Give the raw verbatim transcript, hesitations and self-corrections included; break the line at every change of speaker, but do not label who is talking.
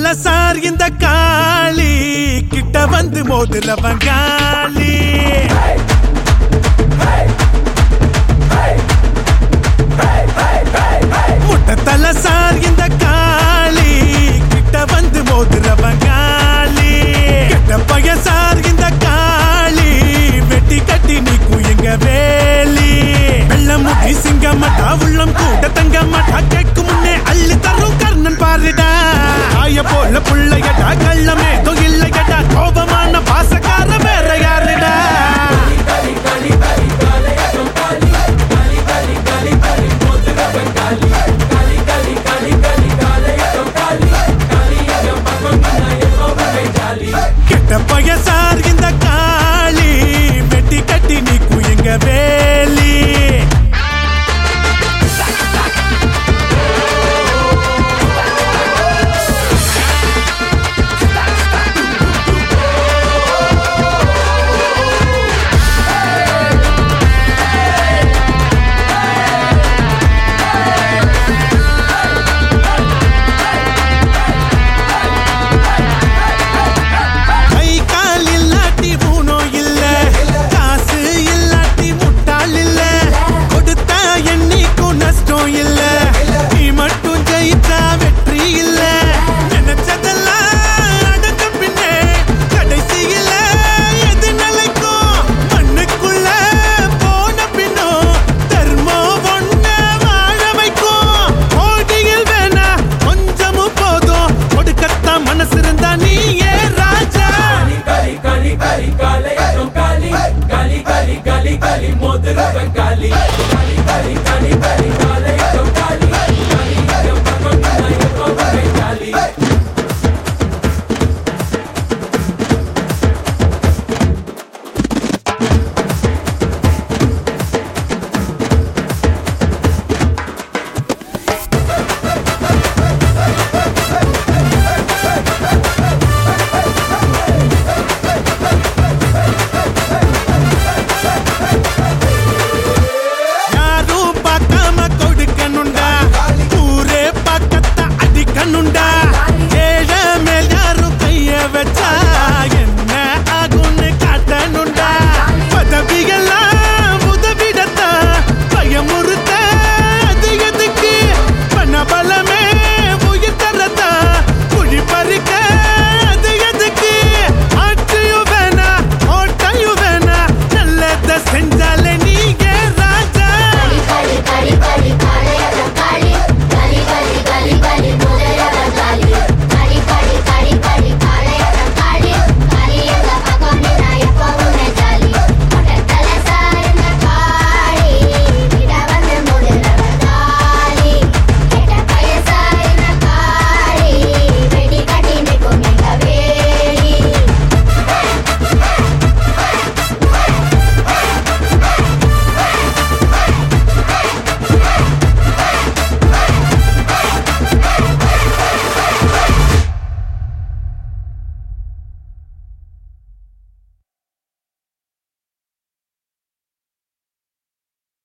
தல சார் இந்த காளி கிட்ட வந்து மோதுல வங்காளி முட்ட தல சார் இந்த காளி கிட்ட வந்து மோதுல வங்காளி கெட்ட பய சார் இந்த காளி வெட்டி கட்டி நீக்கும் எங்க வேலி வெள்ள முடி சிங்க மாட்டா உள்ளம் கூட தங்க மாட்டா கேட்கும் முன்னே அள்ளி தரும் கர்ணன் பாருடா ஆய போல புள்ளையடா கள்ளமே